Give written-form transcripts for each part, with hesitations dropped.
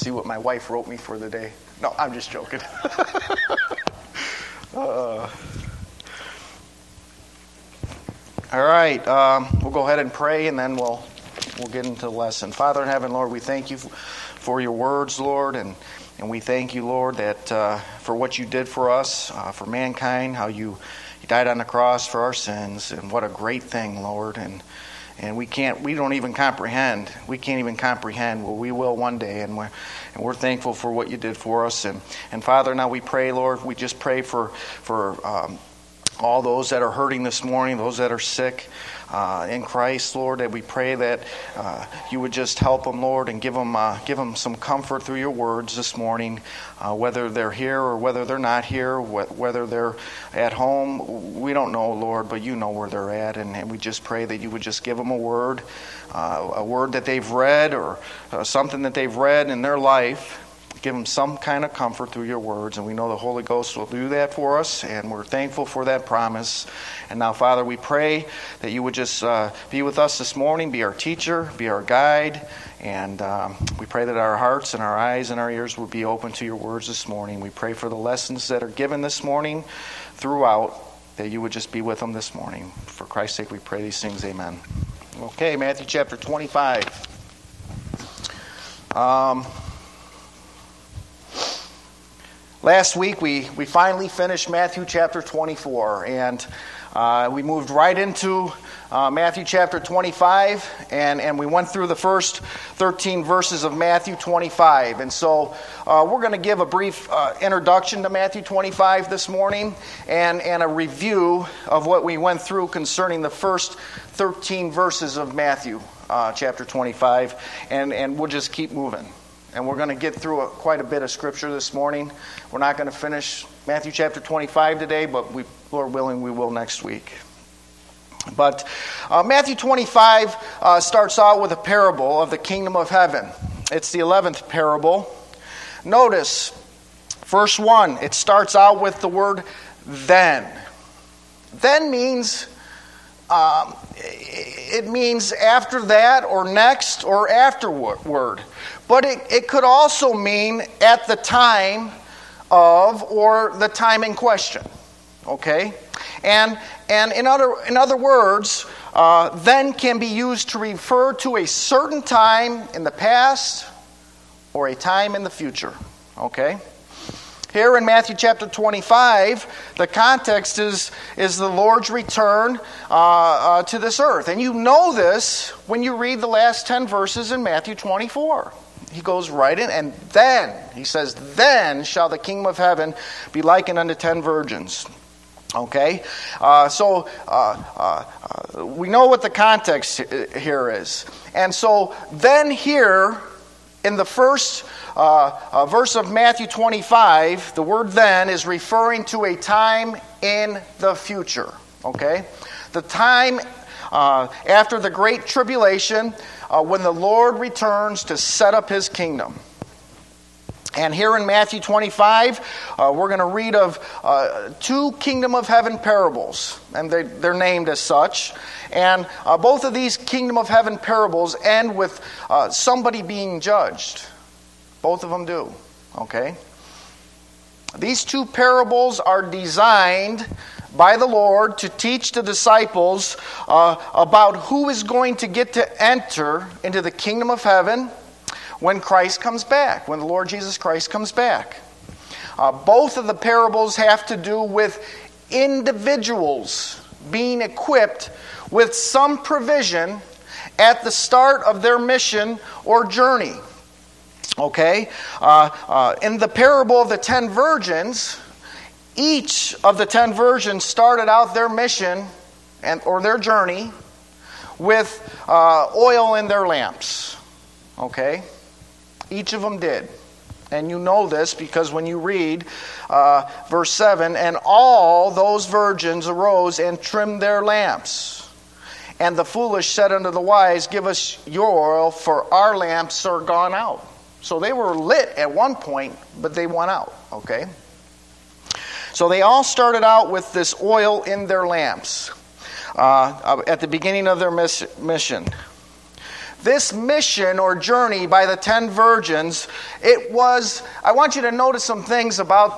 See what my wife wrote me for the day. No, I'm just joking. All right, we'll go ahead and pray, and then we'll get into the lesson. Father in heaven, Lord, we thank you for your words, Lord, and we thank you, Lord, that for what you did for us, for mankind, how you died on the cross for our sins, and what a great thing, Lord, and we don't even comprehend. We can't even comprehend. Well, we will one day, and we're thankful for what you did for us. And Father, now we pray, Lord, we just pray for all those that are hurting this morning, those that are sick in Christ, Lord, that we pray that you would just help them, Lord, and give them some comfort through your words this morning, whether they're here or whether they're not here, whether they're at home. We don't know, Lord, but you know where they're at, and we just pray that you would just give them a word that they've read or something that they've read in their life. Give them some kind of comfort through your words, and we know the Holy Ghost will do that for us, and we're thankful for that promise. And now, Father, we pray that you would just be with us this morning, be our teacher, be our guide, and we pray that our hearts and our eyes and our ears would be open to your words this morning. We pray for the lessons that are given this morning throughout, that you would just be with them this morning. For Christ's sake, we pray these things. Amen. Okay, Matthew chapter 25. Last week, we finally finished Matthew chapter 24, and we moved right into Matthew chapter 25, and we went through the first 13 verses of Matthew 25. And so we're going to give a brief introduction to Matthew 25 this morning, and a review of what we went through concerning the first 13 verses of Matthew chapter 25, and we'll just keep moving. And we're going to get through quite a bit of Scripture this morning. We're not going to finish Matthew chapter 25 today, but Lord willing, we will next week. But Matthew 25 starts out with a parable of the kingdom of heaven. It's the 11th parable. Notice, verse 1, it starts out with the word then. Then means... it means after that or next or afterward. But it could also mean at the time of or the time in question. Okay? And in other words, then can be used to refer to a certain time in the past or a time in the future. Okay? Here in Matthew chapter 25, the context is the Lord's return to this earth. And you know this when you read the last 10 verses in Matthew 24. He goes right in, and then, he says, then shall the kingdom of heaven be likened unto 10 virgins. Okay? So we know what the context here is. And so then here, in the first verse of Matthew 25, the word then is referring to a time in the future. Okay? The time after the Great Tribulation, when the Lord returns to set up His kingdom. And here in Matthew 25, we're going to read of 2 kingdom of heaven parables. And they're named as such. And both of these kingdom of heaven parables end with somebody being judged. Both of them do. Okay? These 2 parables are designed by the Lord to teach the disciples about who is going to get to enter into the kingdom of heaven when Christ comes back, when the Lord Jesus Christ comes back. Both of the parables have to do with individuals being equipped with some provision at the start of their mission or journey. Okay? In the parable of the 10 virgins, each of the 10 virgins started out their mission or their journey with oil in their lamps. Okay? Each of them did. And you know this because when you read verse 7, and all those virgins arose and trimmed their lamps. And the foolish said unto the wise, give us your oil, for our lamps are gone out. So they were lit at one point, but they went out. Okay? So they all started out with this oil in their lamps at the beginning of their mission. this mission or journey by the 10 virgins, it was, I want you to notice some things about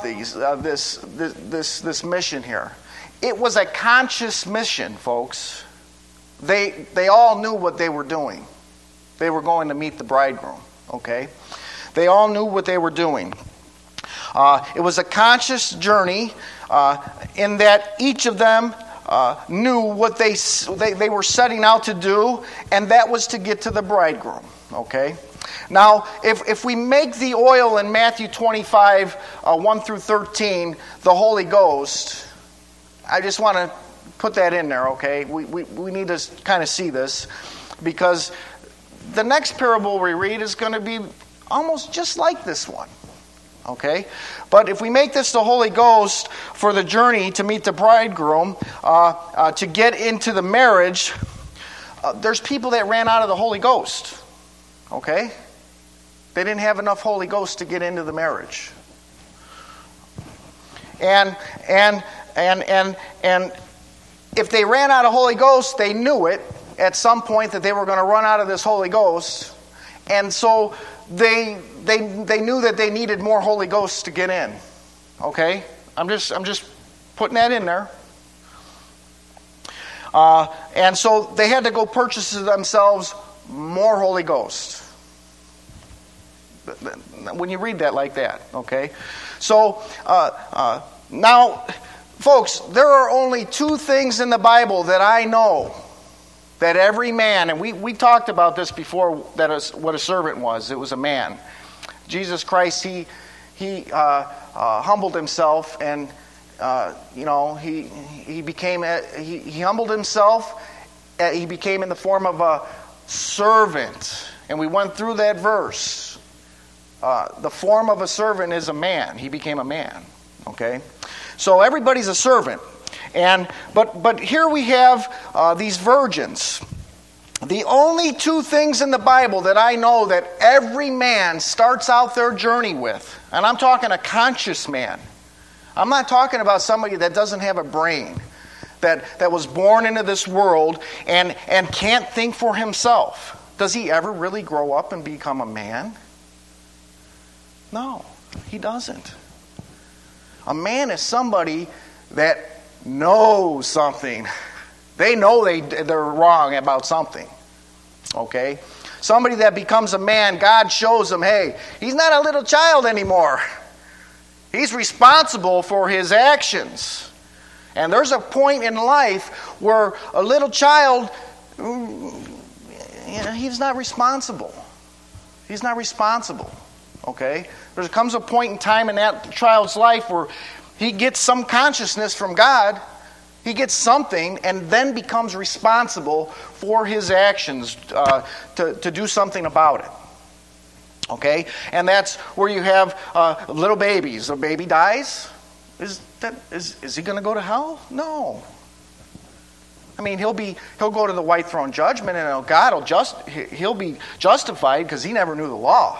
this mission here. It was a conscious mission, folks. They all knew what they were doing. They were going to meet the bridegroom, okay? They all knew what they were doing. It was a conscious journey in that each of them knew what they were setting out to do, and that was to get to the bridegroom, okay? Now, if we make the oil in Matthew 25, 1 through 13, the Holy Ghost, I just want to put that in there, okay? We need to kind of see this, because the next parable we read is going to be almost just like this one, okay? But if we make this the Holy Ghost for the journey to meet the bridegroom, to get into the marriage, there's people that ran out of the Holy Ghost, okay? They didn't have enough Holy Ghost to get into the marriage. And if they ran out of Holy Ghost, they knew it at some point that they were going to run out of this Holy Ghost. And so they knew that they needed more Holy Ghost to get in. Okay? I'm just putting that in there. And so they had to go purchase themselves more Holy Ghost. When you read that like that, okay? So now, folks, there are only two things in the Bible that I know that every man, and we talked about this before, that is what a servant was. It was a man. Jesus Christ, he humbled himself, and he became he humbled himself. He became in the form of a servant, and we went through that verse. The form of a servant is a man. He became a man. Okay, so everybody's a servant. But here we have these virgins. The only two things in the Bible that I know that every man starts out their journey with, and I'm talking a conscious man. I'm not talking about somebody that doesn't have a brain, that was born into this world and can't think for himself. Does he ever really grow up and become a man? No, he doesn't. A man is somebody that knows something. They know they're wrong about something. Okay? Somebody that becomes a man, God shows them, hey, he's not a little child anymore. He's responsible for his actions. And there's a point in life where a little child, he's not responsible. He's not responsible. Okay? There comes a point in time in that child's life where he gets some consciousness from God. He gets something and then becomes responsible for his actions to do something about it. Okay? And that's where you have little babies. A baby dies. Is he going to go to hell? No. I mean, he'll go to the white throne judgment, and God he'll be justified because he never knew the law.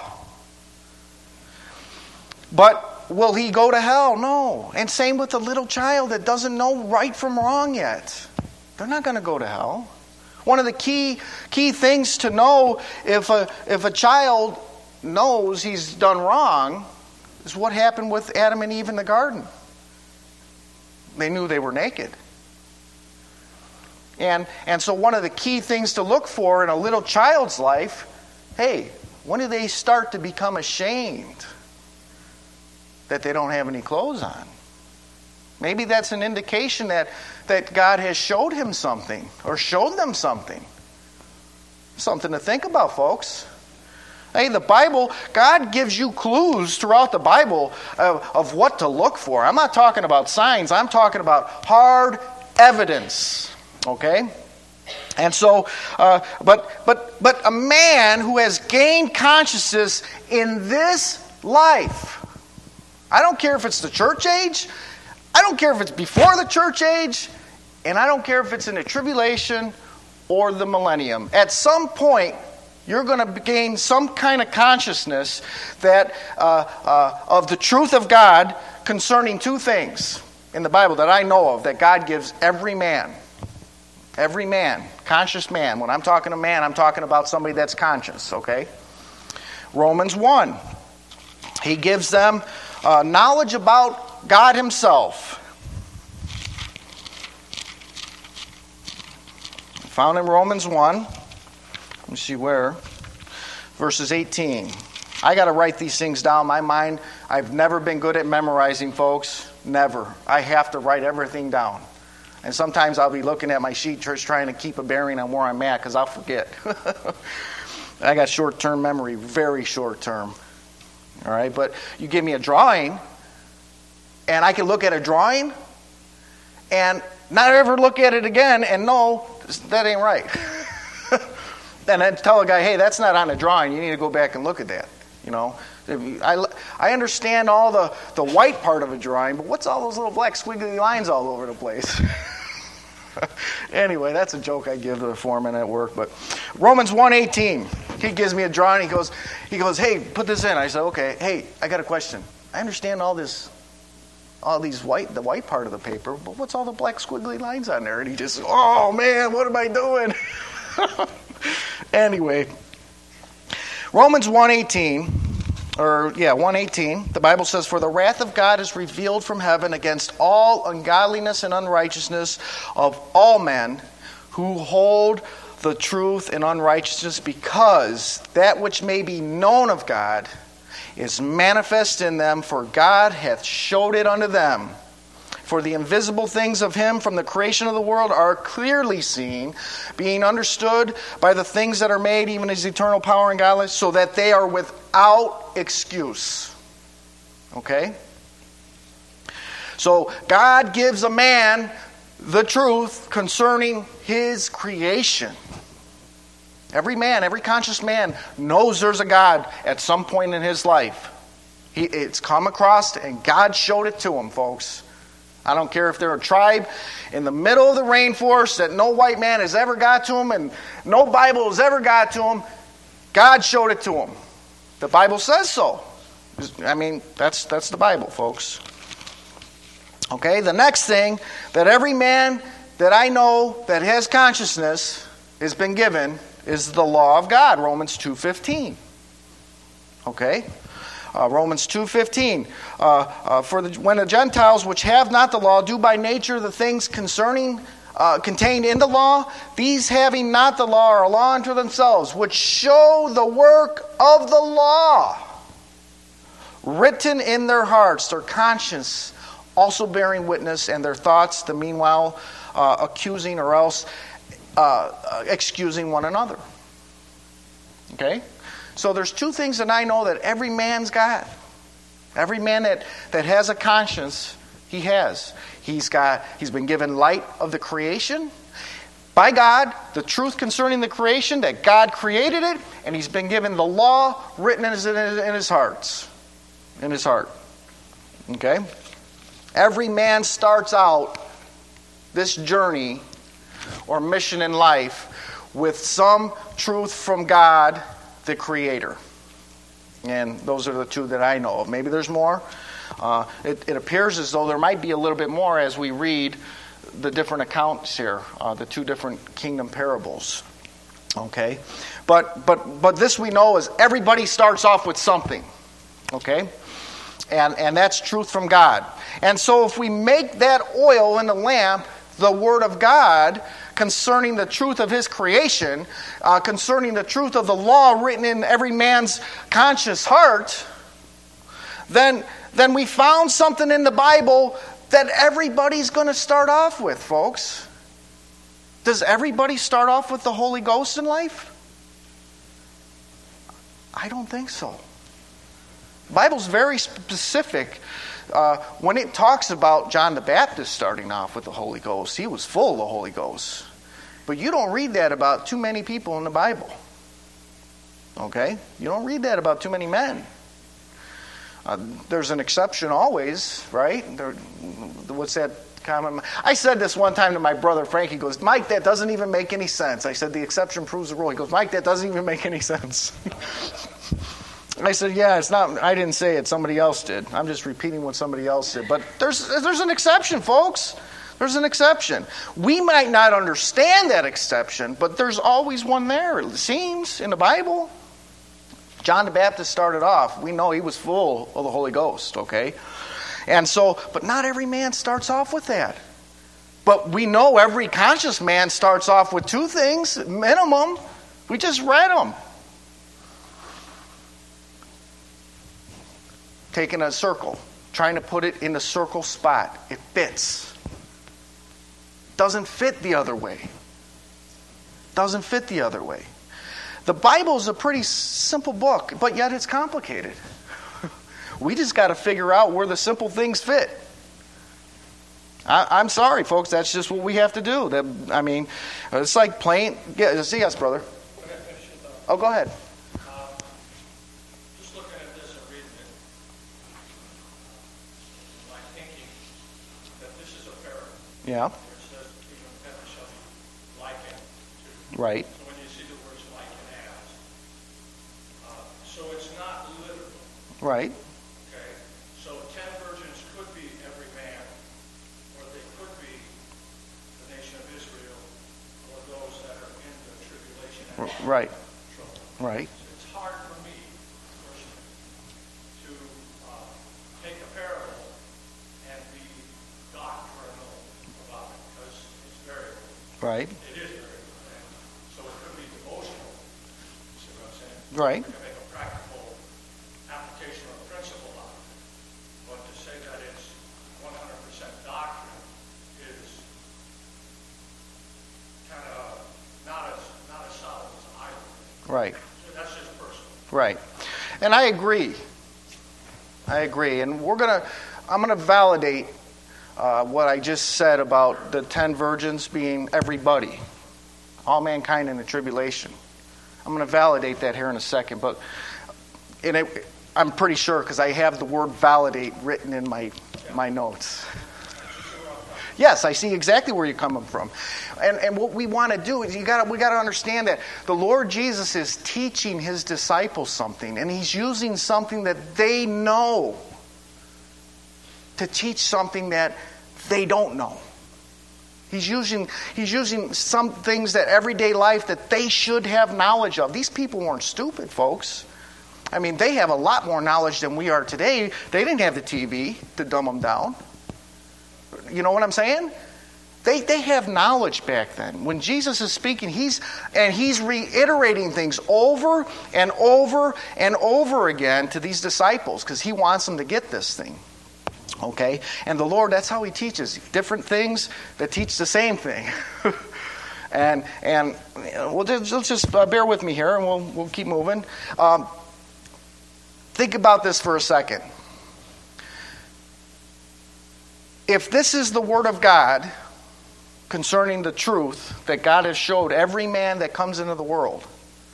But will he go to hell? No. And same with a little child that doesn't know right from wrong yet. They're not going to go to hell. One of the key things to know if a child knows he's done wrong is what happened with Adam and Eve in the garden. They knew they were naked. And so one of the key things to look for in a little child's life, hey, when do they start to become ashamed that they don't have any clothes on? Maybe that's an indication that God has showed him something or showed them something. Something to think about, folks. Hey, the Bible, God gives you clues throughout the Bible of what to look for. I'm not talking about signs. I'm talking about hard evidence. Okay? And so, but a man who has gained consciousness in this life, I don't care if it's the church age, I don't care if it's before the church age, and I don't care if it's in the tribulation or the millennium. At some point, you're going to gain some kind of consciousness that of the truth of God concerning two things in the Bible that I know of that God gives every man. Every man, conscious man. When I'm talking to man, I'm talking about somebody that's conscious, okay? Romans 1. He gives them knowledge about God himself. Found in Romans 1. Let me see where. Verses 18. I got to write these things down. My mind, I've never been good at memorizing, folks. Never. I have to write everything down. And sometimes I'll be looking at my sheet just trying to keep a bearing on where I'm at because I'll forget. I got short-term memory, very short-term. All right, but you give me a drawing, and I can look at a drawing and not ever look at it again and know that ain't right. And then tell a guy, hey, that's not on the drawing. You need to go back and look at that. You know, I understand all the white part of a drawing, but what's all those little black squiggly lines all over the place? Anyway, that's a joke I give to the foreman at work. But Romans 1:18, he gives me a drawing. He goes, hey, put this in. I said, okay. Hey, I got a question. I understand the white part of the paper, but what's all the black squiggly lines on there? And he just, oh man, what am I doing? Anyway, Romans 1:18, the Bible says, for the wrath of God is revealed from heaven against all ungodliness and unrighteousness of all men who hold the truth in unrighteousness, because that which may be known of God is manifest in them, for God hath showed it unto them. For the invisible things of him from the creation of the world are clearly seen, being understood by the things that are made, even his eternal power and godliness, so that they are without excuse. Okay? So God gives a man the truth concerning his creation. Every man, every conscious man knows there's a God at some point in his life. It's come across and God showed it to him, folks. I don't care if they're a tribe in the middle of the rainforest that no white man has ever got to them and no Bible has ever got to them. God showed it to them. The Bible says so. I mean, that's the Bible, folks. Okay, the next thing that every man that I know that has consciousness has been given is the law of God, Romans 2:15. Okay? Romans 2:15. When the Gentiles which have not the law do by nature the things contained in the law, these having not the law are a law unto themselves, which show the work of the law, written in their hearts, their conscience also bearing witness, and their thoughts the meanwhile accusing or else excusing one another. Okay? So there's two things that I know that every man's got. Every man that has a conscience, he has. He's been given light of the creation by God, the truth concerning the creation, that God created it, and he's been given the law written in his heart. Okay? Every man starts out this journey or mission in life with some truth from God, the Creator. And those are the two that I know of. Maybe there's more. It appears as though there might be a little bit more as we read the different accounts here, the two different kingdom parables. Okay? But this we know is everybody starts off with something. Okay? And that's truth from God. And so if we make that oil in the lamp the Word of God concerning the truth of His creation, concerning the truth of the law written in every man's conscious heart, then we found something in the Bible that everybody's going to start off with, folks. Does everybody start off with the Holy Ghost in life? I don't think so. The Bible's very specific. When it talks about John the Baptist starting off with the Holy Ghost, he was full of the Holy Ghost. But you don't read that about too many people in the Bible. Okay? You don't read that about too many men. There's an exception always, right? What's that common? I said this one time to my brother Frank. He goes, Mike, that doesn't even make any sense. I said, the exception proves the rule. He goes, Mike, that doesn't even make any sense. I said, yeah, it's not. I didn't say it. Somebody else did. I'm just repeating what somebody else said. But there's an exception, folks. There's an exception. We might not understand that exception, but there's always one there, it seems, in the Bible. John the Baptist started off, we know he was full of the Holy Ghost, okay? And so, but not every man starts off with that. But we know every conscious man starts off with two things, minimum. We just read them. Taking a circle, trying to put it in the circle spot. It fits. Doesn't fit the other way. Doesn't fit the other way. The Bible is a pretty simple book, but yet it's complicated. We just got to figure out where the simple things fit. I'm sorry, folks. That's just what we have to do. It's like playing. Yeah, yes, brother. Oh, go ahead. Just looking at this and reading it, my thinking that this is a parable. Yeah. Where it says the kingdom of heaven shall be likened to. Right. So when you see the words liken as, so it's not literal. Right. Okay. So 10 virgins could be every man, or they could be the nation of Israel, or those that are in the tribulation. Right. Trouble. Right. It's hard for me, personally, to take a parable and be doctrinal about it, because it's variable. Right. It is variable. And so it could be devotional, you see what I'm saying? Right. You can make a practical application of a principle on it. But to say that it's 100% doctrine is kind of not as solid as I would. Right. So that's just personal. Right. And I agree. And I'm gonna validate what I just said about the 10 virgins being everybody, all mankind in the tribulation. I'm going to validate that here in a second, but I'm pretty sure because I have the word validate written in my notes. Yes, I see exactly where you're coming from. And what we want to do is we got to understand that the Lord Jesus is teaching his disciples something, and he's using something that they know to teach something that they don't know. He's using some things that everyday life that they should have knowledge of. These people weren't stupid, folks. I mean, they have a lot more knowledge than we are today. They didn't have the TV to dumb them down. You know what I'm saying? They have knowledge back then. When Jesus is speaking, he's reiterating things over and over and over again to these disciples because he wants them to get this thing. Okay? And the Lord, that's how he teaches. Different things that teach the same thing. and let's just bear with me here and we'll keep moving. Think about this for a second. If this is the Word of God concerning the truth that God has showed every man that comes into the world,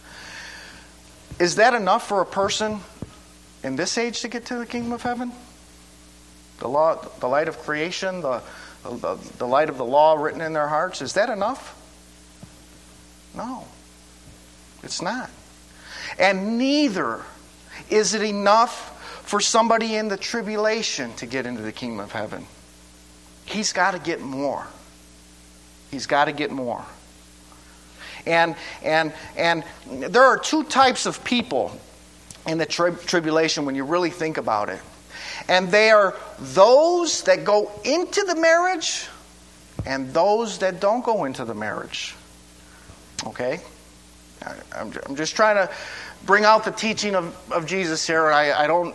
is that enough for a person in this age to get to the kingdom of heaven? The law, the light of creation, the light of the law written in their hearts, is that enough? No, it's not. And neither is it enough for somebody in the tribulation to get into the kingdom of heaven. He's got to get more. He's got to get more. And there are two types of people in the tribulation when you really think about it. And they are those that go into the marriage and those that don't go into the marriage. Okay? I'm just trying to bring out the teaching of Jesus here. I don't,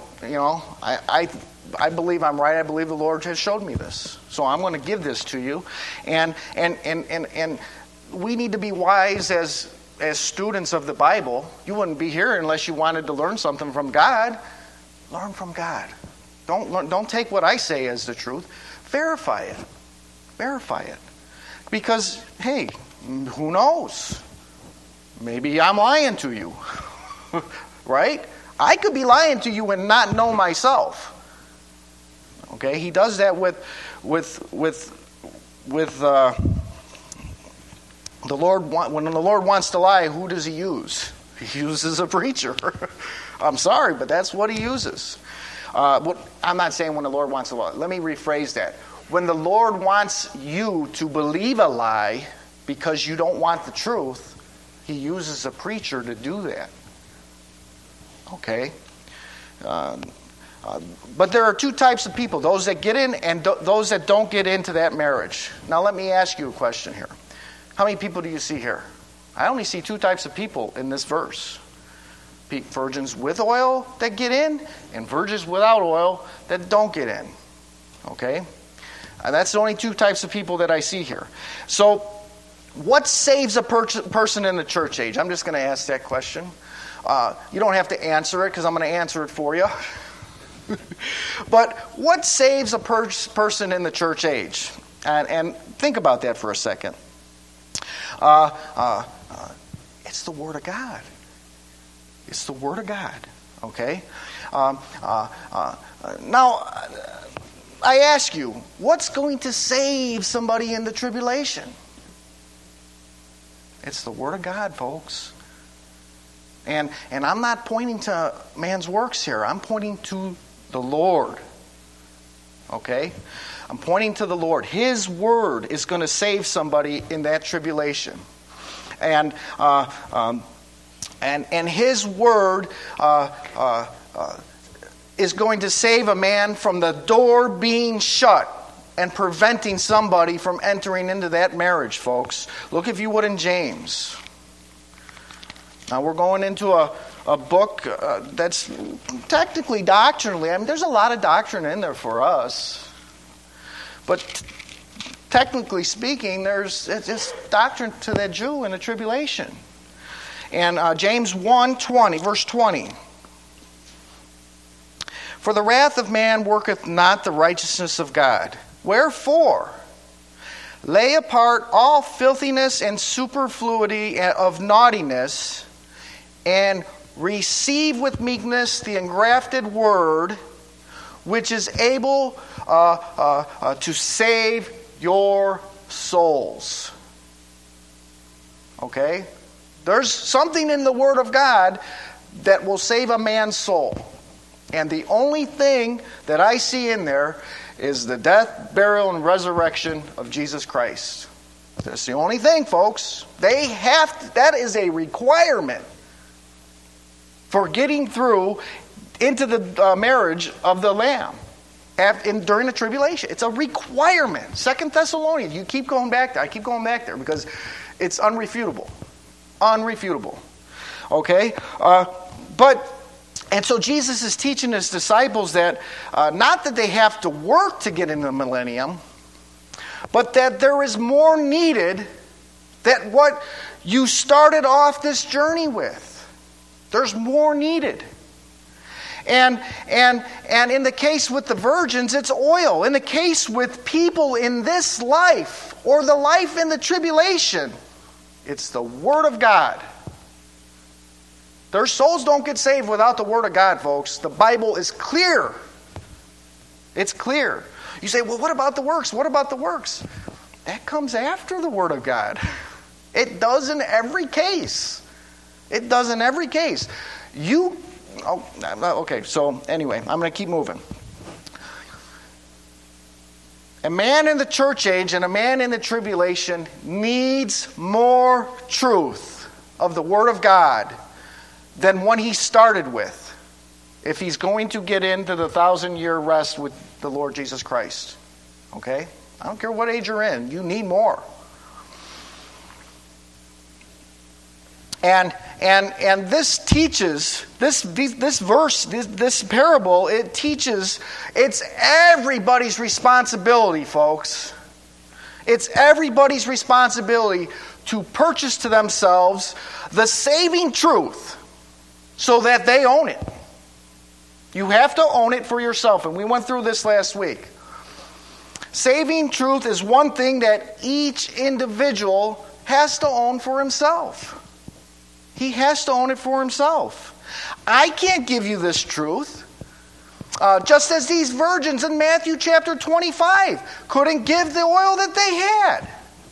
I believe I'm right. I believe the Lord has showed me this. So I'm going to give this to you. And we need to be wise as students of the Bible. You wouldn't be here unless you wanted to learn something from God. Learn from God. Don't take what I say as the truth. Verify it. Verify it. Because, hey, who knows? Maybe I'm lying to you. Right? I could be lying to you and not know myself. Okay? He does that with the Lord. When the Lord wants to lie, who does he use? He uses a preacher. I'm sorry, but that's what he uses. I'm not saying when the Lord wants to lie. Let me rephrase that. when the Lord wants you to believe a lie because you don't want the truth, He uses a preacher to do that. Okay? But there are two types of people, those that get in and those that don't get into that marriage. Now let me ask you a question here. How many people do you see here? I only see two types of people in this verse. Virgins with oil that get in, and virgins without oil that don't get in. Okay? That's the only two types of people that I see here. So, what saves a person in the church age? I'm just going to ask that question. You don't have to answer it because I'm going to answer it for you. But what saves a person in the church age? And think about that for a second. It's the Word of God. It's the Word of God. Okay? Now, I ask you, what's going to save somebody in the tribulation? It's the Word of God, folks. And I'm not pointing to man's works here. I'm pointing to the Lord. Okay? I'm pointing to the Lord. His Word is going to save somebody in that tribulation. And His Word is going to save a man from the door being shut and preventing somebody from entering into that marriage, folks. Look, if you would, in James. Now we're going into a book that's technically doctrinally. I mean, there's a lot of doctrine in there for us. But technically speaking, it's doctrine to that Jew in the tribulation. And James 1:20, verse 20. For the wrath of man worketh not the righteousness of God. Wherefore, lay apart all filthiness and superfluity of naughtiness, and receive with meekness the engrafted word, which is able to save your souls. Okay? There's something in the Word of God that will save a man's soul. And the only thing that I see in there is the death, burial, and resurrection of Jesus Christ. That's the only thing, folks. That is a requirement for getting through into the marriage of the Lamb during the tribulation. It's a requirement. 2 Thessalonians, you keep going back there. I keep going back there because it's unrefutable. Unrefutable. Okay? And so Jesus is teaching his disciples that not that they have to work to get into the millennium, but that there is more needed than what you started off this journey with. There's more needed. And in the case with the virgins, it's oil. In the case with people in this life, or the life in the tribulation, it's the Word of God. Their souls don't get saved without the Word of God, folks. The Bible is clear. It's clear. You say, well, what about the works? What about the works? That comes after the Word of God. It does in every case. It does in every case. Okay, so anyway, I'm going to keep moving. A man in the church age and a man in the tribulation needs more truth of the Word of God than what he started with if he's going to get into the 1,000-year rest with the Lord Jesus Christ. Okay? I don't care what age you're in. You need more. And this teaches, this verse, this parable, it teaches it's everybody's responsibility, folks. It's everybody's responsibility to purchase to themselves the saving truth so that they own it. You have to own it for yourself, and we went through this last week. Saving truth is one thing that each individual has to own for himself. He has to own it for himself. I can't give you this truth. Just as these virgins in Matthew chapter 25 couldn't give the oil that they had.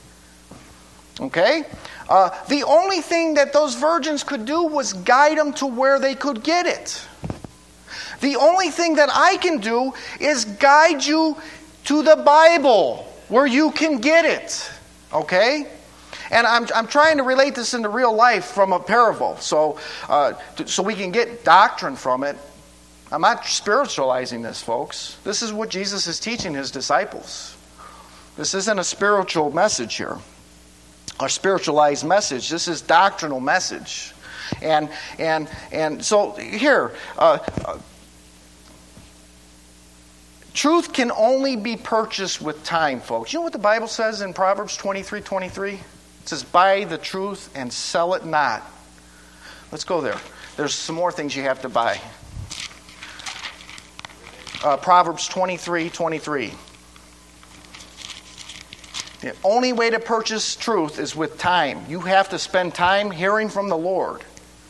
Okay? The only thing that those virgins could do was guide them to where they could get it. The only thing that I can do is guide you to the Bible where you can get it. Okay? And I'm trying to relate this into real life from a parable, so we can get doctrine from it. I'm not spiritualizing this, folks. This is what Jesus is teaching his disciples. This isn't a spiritual message here, a spiritualized message. This is doctrinal message. And so here, truth can only be purchased with time, folks. You know what the Bible says in Proverbs 23:23? It says, buy the truth and sell it not. Let's go there. There's some more things you have to buy. Proverbs 23:23. The only way to purchase truth is with time. You have to spend time hearing from the Lord.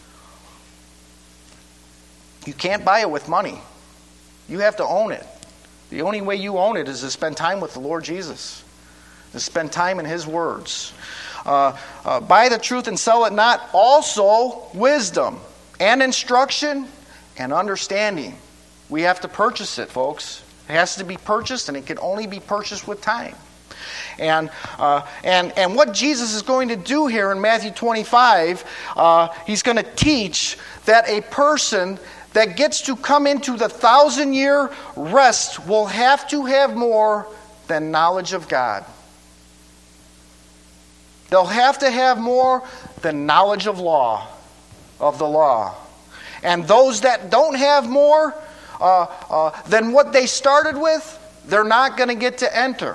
You can't buy it with money. You have to own it. The only way you own it is to spend time with the Lord Jesus. To spend time in his words. Buy the truth and sell it not. Also, wisdom and instruction and understanding. We have to purchase it, folks. It has to be purchased, and it can only be purchased with time. And what Jesus is going to do here in Matthew 25, he's going to teach that a person that gets to come into the 1,000-year rest will have to have more than knowledge of God. They'll have to have more than knowledge of the law. And those that don't have more than what they started with, they're not going to get to enter,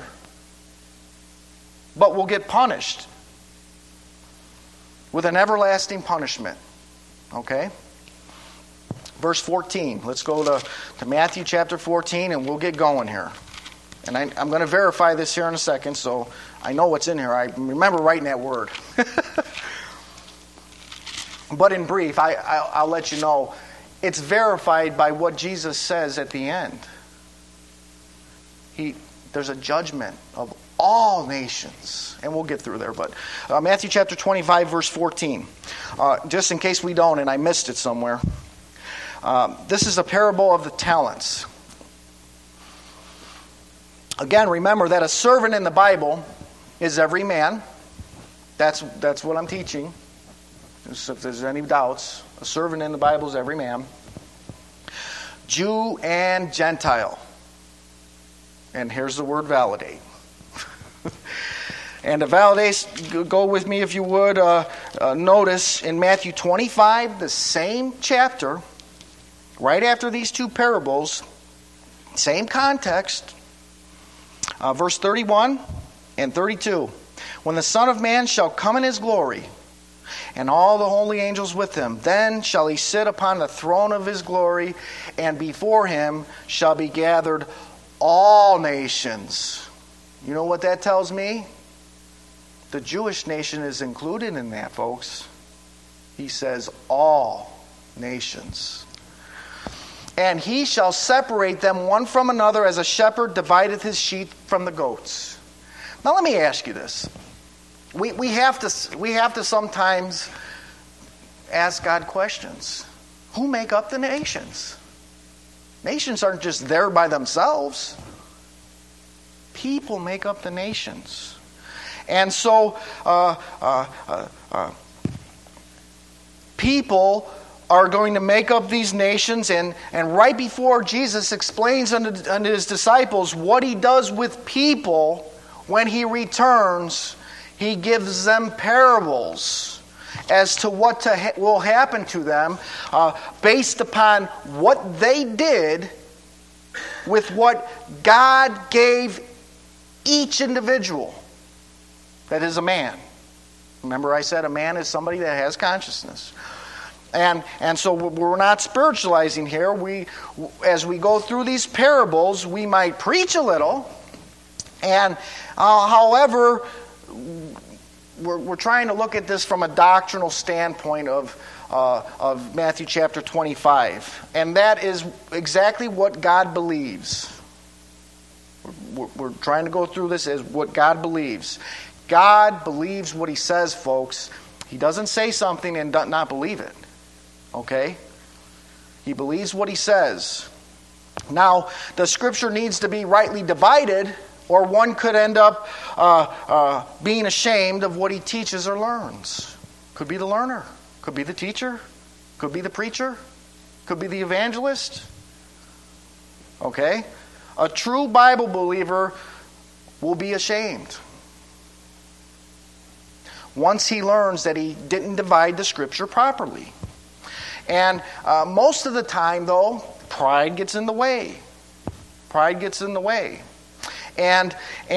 but will get punished with an everlasting punishment. Okay? Verse 14. Let's go to Matthew chapter 14, and we'll get going here. And I'm going to verify this here in a second, so I know what's in here. I remember writing that word. But in brief, I'll let you know, it's verified by what Jesus says at the end. There's a judgment of all nations. And we'll get through there. But Matthew chapter 25, verse 14. Just in case we don't, and I missed it somewhere. This is a parable of the talents. Again, remember that a servant in the Bible is every man. That's what I'm teaching. So if there's any doubts, a servant in the Bible is every man. Jew and Gentile. And here's the word validate. And to validate, go with me if you would. Notice in Matthew 25, the same chapter, right after these two parables, same context, verse 31 and 32. When the Son of Man shall come in his glory, and all the holy angels with him, then shall he sit upon the throne of his glory, and before him shall be gathered all nations. You know what that tells me? The Jewish nation is included in that, folks. He says all nations. And he shall separate them one from another as a shepherd divideth his sheep from the goats. Now let me ask you this. We have to sometimes ask God questions. Who make up the nations? Nations aren't just there by themselves. People make up the nations. And so people are going to make up these nations, and right before Jesus explains unto his disciples what he does with people when he returns, he gives them parables as to what will happen to them based upon what they did with what God gave each individual that is a man. Remember I said a man is somebody that has consciousness. And so we're not spiritualizing here. As we go through these parables, we might preach a little. And however, we're trying to look at this from a doctrinal standpoint of Matthew chapter 25. And that is exactly what God believes. We're trying to go through this as what God believes. God believes what he says, folks. He doesn't say something and not believe it. Okay? He believes what he says. Now, the Scripture needs to be rightly divided, or one could end up being ashamed of what he teaches or learns. Could be the learner, could be the teacher, could be the preacher, could be the evangelist. Okay? A true Bible believer will be ashamed once he learns that he didn't divide the Scripture properly. And most of the time, though, pride gets in the way. Pride gets in the way. And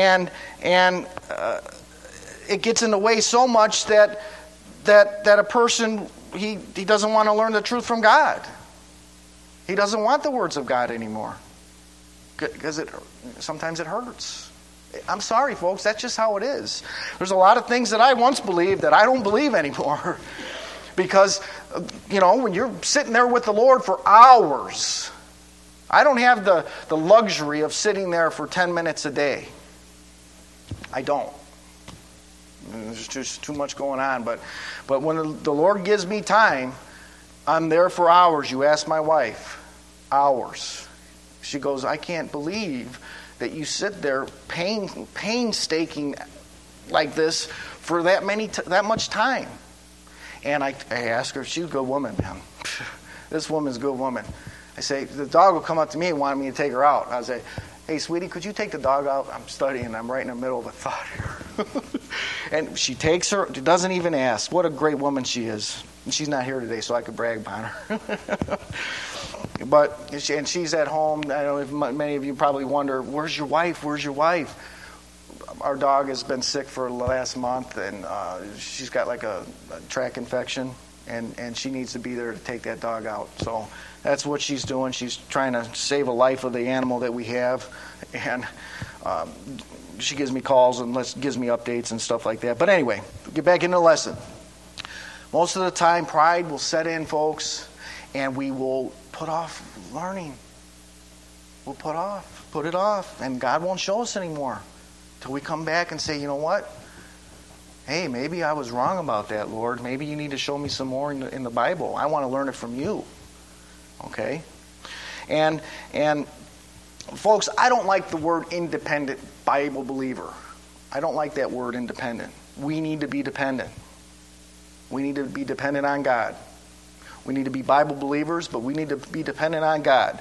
it gets in the way so much that a person, he doesn't want to learn the truth from God. He doesn't want the words of God anymore. Because sometimes it hurts. I'm sorry, folks. That's just how it is. There's a lot of things that I once believed that I don't believe anymore. Because, when you're sitting there with the Lord for hours, I don't have the luxury of sitting there for 10 minutes a day. I don't. There's just too much going on. But when the Lord gives me time, I'm there for hours. You ask my wife. Hours. She goes, I can't believe that you sit there painstaking like this for that much time. And I ask her, she's a good woman, man. This woman's a good woman. I say, the dog will come up to me and want me to take her out. I say, hey, sweetie, could you take the dog out? I'm studying. I'm right in the middle of a thought here. And she takes her, doesn't even ask. What a great woman she is. And she's not here today, so I could brag about her. And she's at home. I know many of you probably wonder, where's your wife? Where's your wife? Our dog has been sick for the last month, and she's got like a tract infection, and she needs to be there to take that dog out. So that's what she's doing. She's trying to save a life of the animal that we have, and she gives me calls and gives me updates and stuff like that. But anyway, get back into the lesson. Most of the time, pride will set in, folks, and we will put off learning. We'll put it off, and God won't show us anymore till we come back and say, you know what? Hey, maybe I was wrong about that, Lord. Maybe you need to show me some more in the Bible. I want to learn it from you. Okay? And folks, I don't like the word independent Bible believer. I don't like that word independent. We need to be dependent. We need to be dependent on God. We need to be Bible believers, but we need to be dependent on God.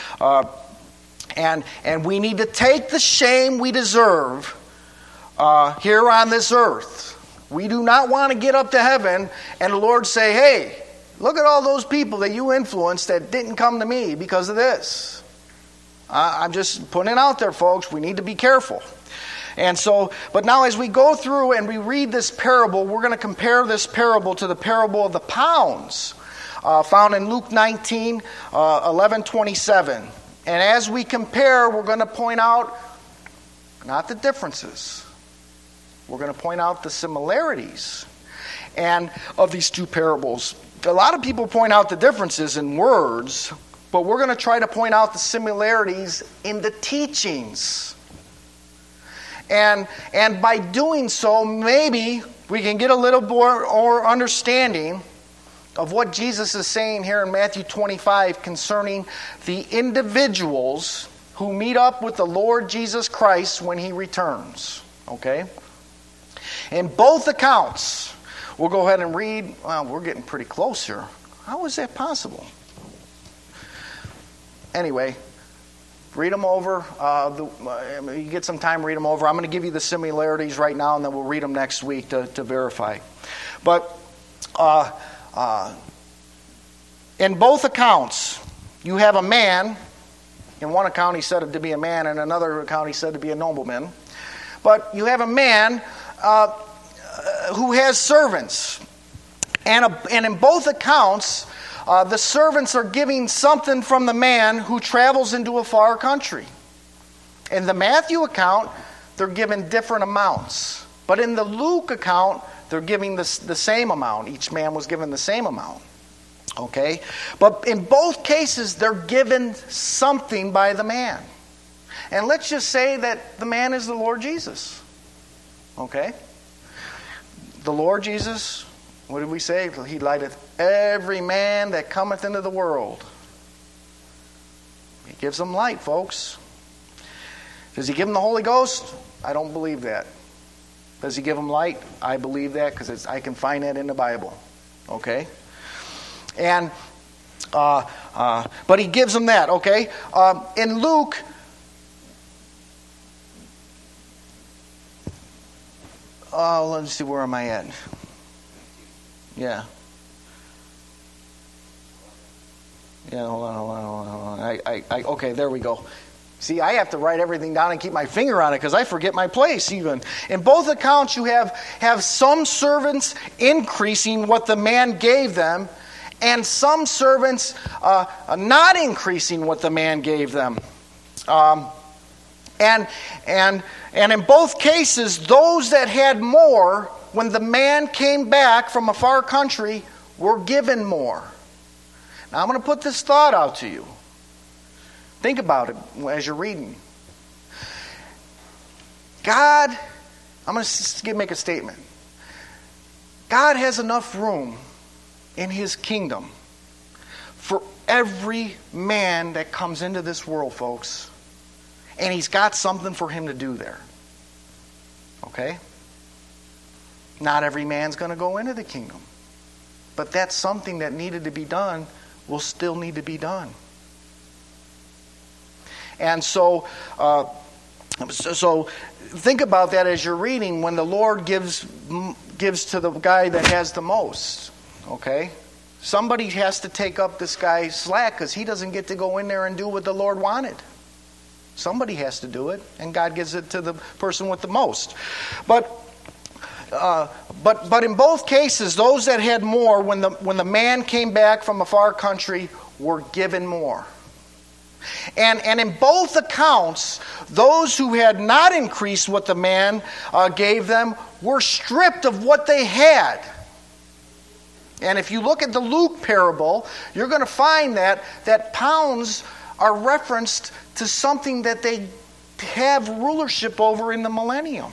And we need to take the shame we deserve here on this earth. We do not want to get up to heaven and the Lord say, hey, look at all those people that you influenced that didn't come to me because of this. I'm just putting it out there, folks. We need to be careful. And so, but now as we go through and we read this parable, we're going to compare this parable to the parable of the pounds found in Luke 19, 11:27. And as we compare, we're going to point out not the differences. We're going to point out the similarities and of these two parables. A lot of people point out the differences in words, but we're going to try to point out the similarities in the teachings. And by doing so, maybe we can get a little more understanding of what Jesus is saying here in Matthew 25 concerning the individuals who meet up with the Lord Jesus Christ when He returns. Okay? In both accounts, we'll go ahead and read. Well, we're getting pretty close here. How is that possible? Anyway, read them over. You get some time, read them over. I'm going to give you the similarities right now, and then we'll read them next week to verify. But in both accounts, you have a man. In one account, he said to be a man. In another account, he said to be a nobleman. But you have a man who has servants. And in both accounts, the servants are giving something from the man who travels into a far country. In the Matthew account, they're given different amounts. But in the Luke account, they're giving the same amount. Each man was given the same amount. Okay? But in both cases, they're given something by the man. And let's just say that the man is the Lord Jesus. Okay? The Lord Jesus, what did we say? He lighteth every man that cometh into the world. He gives them light, folks. Does he give them the Holy Ghost? I don't believe that. Does he give them light? I believe that because I can find that in the Bible. Okay? And, but he gives them that, okay? In Luke, let's see, where am I at? Yeah. Yeah, hold on. Okay, there we go. See, I have to write everything down and keep my finger on it because I forget my place even. In both accounts, you have some servants increasing what the man gave them, and some servants not increasing what the man gave them. And in both cases, those that had more, when the man came back from a far country, were given more. Now, I'm going to put this thought out to you. Think about it as you're reading. God, I'm going to make a statement. God has enough room in His kingdom for every man that comes into this world, folks. And He's got something for him to do there. Okay? Not every man's going to go into the kingdom. But that's something that needed to be done, will still need to be done. And so think about that as you're reading when the Lord gives to the guy that has the most. Okay? Somebody has to take up this guy's slack because he doesn't get to go in there and do what the Lord wanted. Somebody has to do it, and God gives it to the person with the most. But in both cases, those that had more, when the man came back from a far country, were given more. And in both accounts, those who had not increased what the man gave them were stripped of what they had. And if you look at the Luke parable, you're going to find that pounds are referenced to something that they have rulership over in the millennium.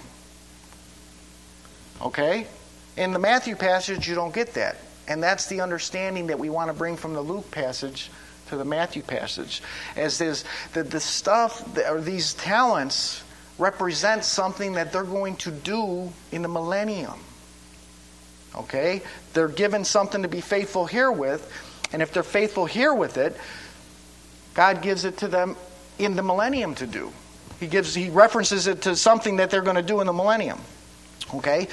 Okay? In the Matthew passage, you don't get that. And that's the understanding that we want to bring from the Luke passage to the Matthew passage. As is the stuff, or these talents, represent something that they're going to do in the millennium. Okay? They're given something to be faithful here with, and if they're faithful here with it, God gives it to them in the millennium to do. He references it to something that they're going to do in the millennium. Okay?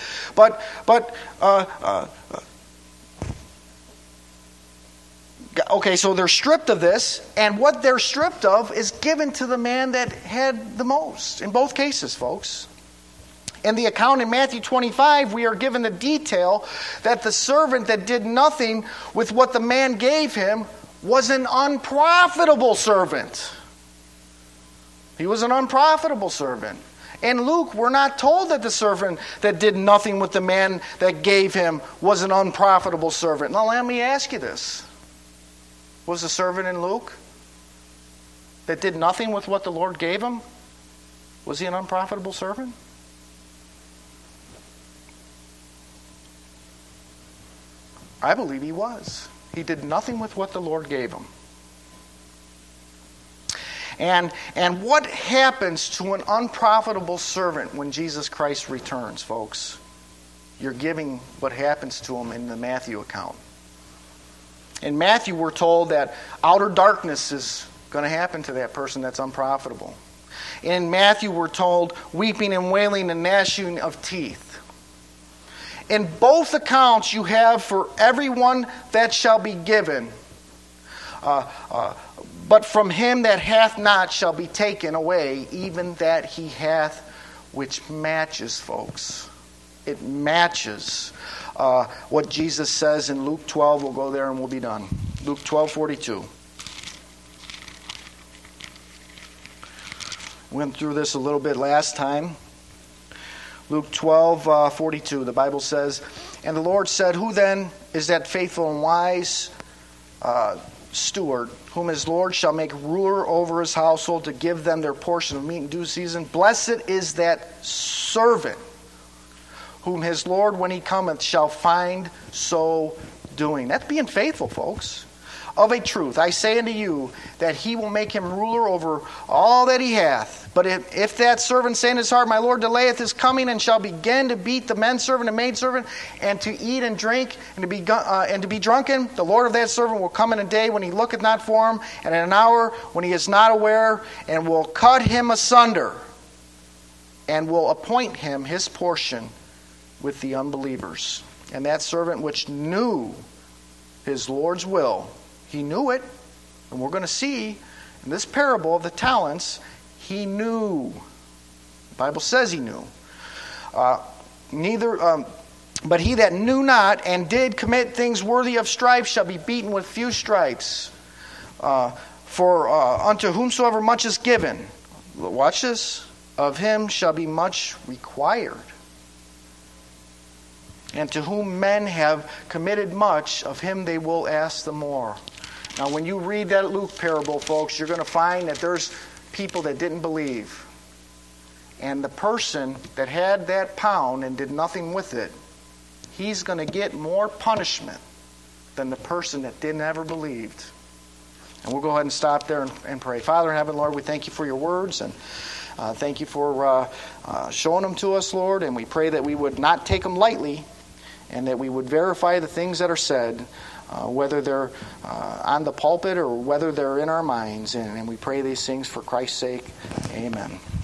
Okay, so they're stripped of this, and what they're stripped of is given to the man that had the most. In both cases, folks. In the account in Matthew 25, we are given the detail that the servant that did nothing with what the man gave him was an unprofitable servant. He was an unprofitable servant. In Luke, we're not told that the servant that did nothing with the man that gave him was an unprofitable servant. Now, let me ask you this. Was the servant in Luke that did nothing with what the Lord gave him, was he an unprofitable servant? I believe he was. He did nothing with what the Lord gave him. And what happens to an unprofitable servant when Jesus Christ returns, folks? You're giving what happens to him in the Matthew account. In Matthew, we're told that outer darkness is going to happen to that person that's unprofitable. In Matthew, we're told weeping and wailing and gnashing of teeth. In both accounts, you have for everyone that shall be given, but from him that hath not shall be taken away, even that he hath, which matches, folks. It matches what Jesus says in Luke 12. We'll go there and we'll be done. Luke 12:42. We went through this a little bit last time. Luke 12:42. The Bible says, "And the Lord said, Who then is that faithful and wise steward, whom his Lord shall make ruler over his household to give them their portion of meat in due season? Blessed is that servant, whom his Lord, when he cometh, shall find so doing." That's being faithful, folks. of a truth, I say unto you, that he will make him ruler over all that he hath. But if that servant say in his heart, My Lord delayeth his coming, and shall begin to beat the menservant and maidservant, and to eat and drink, and to be drunken, the Lord of that servant will come in a day when he looketh not for him, and in an hour when he is not aware, and will cut him asunder, and will appoint him his portion with the unbelievers. And that servant which knew his Lord's will, he knew it, and we're going to see in this parable of the talents, he knew. The Bible says he knew. But he that knew not and did commit things worthy of strife shall be beaten with few stripes. For unto whomsoever much is given, watch this, of him shall be much required. And to whom men have committed much, of him they will ask the more. Now, when you read that Luke parable, folks, you're going to find that there's people that didn't believe. And the person that had that pound and did nothing with it, he's going to get more punishment than the person that didn't ever believed. And we'll go ahead and stop there and pray. Father in heaven, Lord, we thank you for your words, and thank you for showing them to us, Lord. And we pray that we would not take them lightly, and that we would verify the things that are said, whether they're on the pulpit or whether they're in our minds. And we pray these things for Christ's sake. Amen.